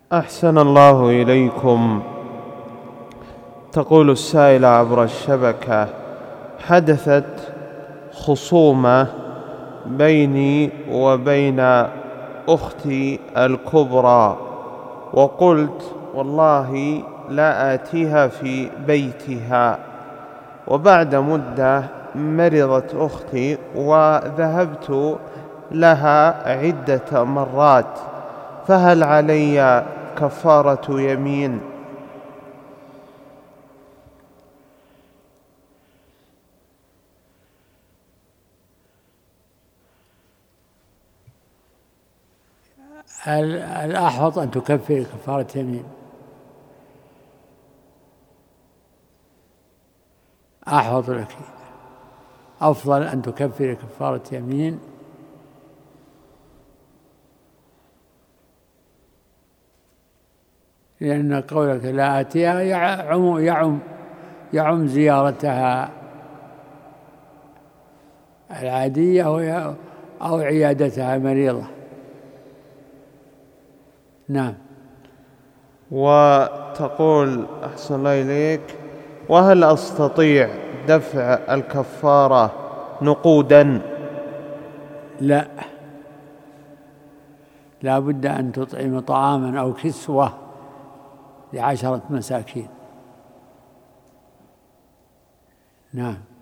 أحسن الله إليكم. تقول السائلة عبر الشبكة: حدثت خصومة بيني وبين أختي الكبرى، وقلت والله لا آتيها في بيتها، وبعد مدة مرضت أختي وذهبت لها عدة مرات، فهل علي كفارة يمين؟ الأحوط أن تكفر كفارة يمين، أحوط لك، أفضل أن تكفر كفارة يمين، لأن قولك لا آتيها يعم زيارتها العادية أو عيادتها مريضة. نعم. وتقول أحسن الله إليك: وهل أستطيع دفع الكفارة نقودا؟ لا بد أن تطعم طعاما أو كسوة ل10 مساكين. نعم.